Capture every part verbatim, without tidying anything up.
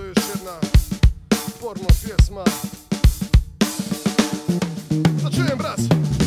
još jedna porno pjesma. Da čujem, bras.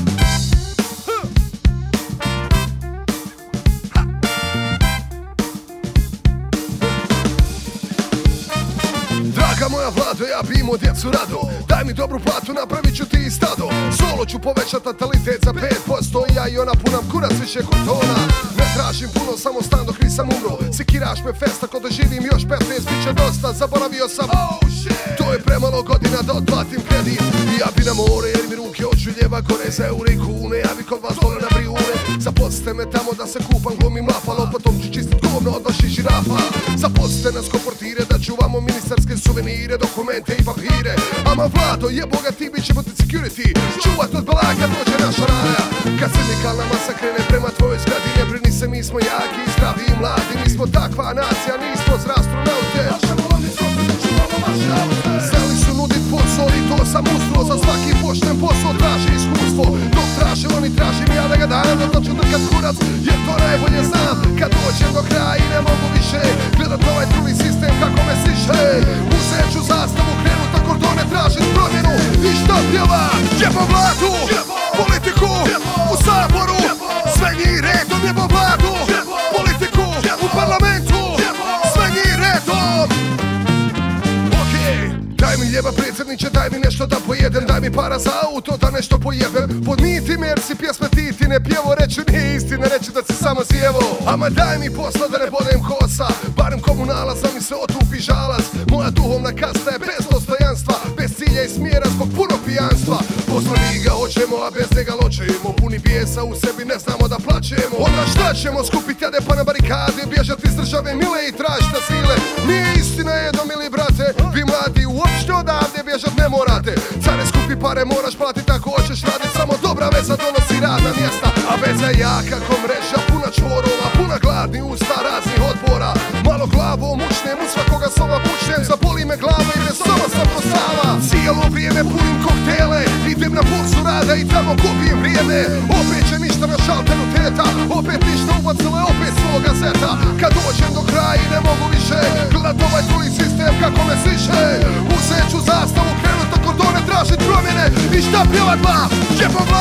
Draga moja Vlado, ja bi imao djecu rado. Daj mi dobru platu, napravit ću ti i stado. Solo ću povećat natalitet za pet posto. Ja i ona punam kurac više kod tona. Ne tražim puno, samo stan dok nisam umro. Sikiraš me fest, ako doživim još petnaest, bit će dosta, zaboravio sam. Oh shit, to je premalo godina da otplatim kredit. I ja bi na more jer mi ruke očuljeva gore za eure i kune. Ja bi kod vas dole na Brijune. Zaposlite me tamo da se kupam, glumim lafalo. Potom ću čistit govno od vaših žirafa. Zaposlite nas ko portire da čuvamo ministarske suvenire, dokumente i papire. Ama Vlado, jebo ga ti, bit ćemo ti security. Čuvat od balaka dođe naša raja. Kad sindikalna masa krene prema tvojoj zgradi, ne brini se, mi smo jaki, zdravi i mladi. Mi smo takva nacija, nismo za astronaute. Znali su nudit posao i to sam ustruo. Za svaki pošten posao traži iskustvo. Dok traže oni, tražim ja da ga dam. Da to ću drkat kurac, jer to najbolje znam. Kad dođem do kraja i ne mogu više gledat ovaj truli sistem kako me siše. Uzet ću zastavu, krenut akordone, tražit promjenu. I šta pjeva? Jebo Vladu, politiku u Saboru. Sve njih redom, jebo Vladu, politiku u parlamentu. Sve njih redom. Daj mi ljeba predsjedniče, daj mi nešto da pojedem. Daj mi para za auto da nešto pojebem. Podmiti me jer si pjesme ti ti ne pjevo. Reći nije istina, reći da si samo sjevo. Ama daj mi posla da ne bodem kosa. Barem komunalac da mi se otupi žalac. Moja duhovna kasta je bez dostojanstva, bez cilja i smjera zbog puno pijanstva. Poslani ga hoćemo, a bez njega ločemo. Puni bijesa u sebi, ne znamo da plaćemo. Onda šta ćemo, skupit jade pa na barikade. Bježati iz države mile i tražiti azile. Nije istina jedno, mili brate. Vi mladi uopšte odavde bježat ne morate. Care skupi pare moraš platit ako hoćeš radit. Samo dobra veza donosi radna mjesta. A veza je jaka ko mreža, puna čvorova, puna gladni usta raznih odbora. Malo glavom mučnem, u svakoga sova pučnem. Zaboli me glava i bez sova sam prosava. Cijelo vrijeme punim koktele, idem na burzu rada i tamo gubim vrijeme. Opet će ništa na šalteru teta, opet ništa ubacile, opet svoga zeta. Kad dođem do kraja i ne mogu više gledat ovaj truli sistem kako me siše. Uzet ću zastavu, krenut akordone, tražit promjene. I šta pjevat ba? Jebo